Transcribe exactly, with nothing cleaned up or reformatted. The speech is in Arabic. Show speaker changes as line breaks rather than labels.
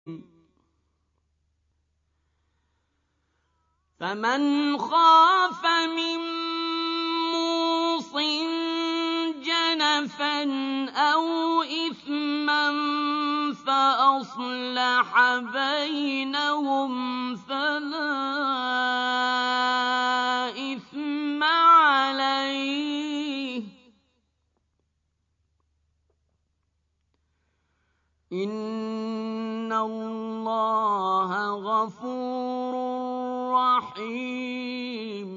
فَمَنْ خَافَ مِن مُّوصٍ جَنَفًا أَوْ إِثْمًا فَأَصْلَحَ بَيْنَهُمْ فَلَا إِثْمَ عَلَيْهِ ۚ إِنَّ اللَّهَ غَفُورٌ رَّحِيمٌ.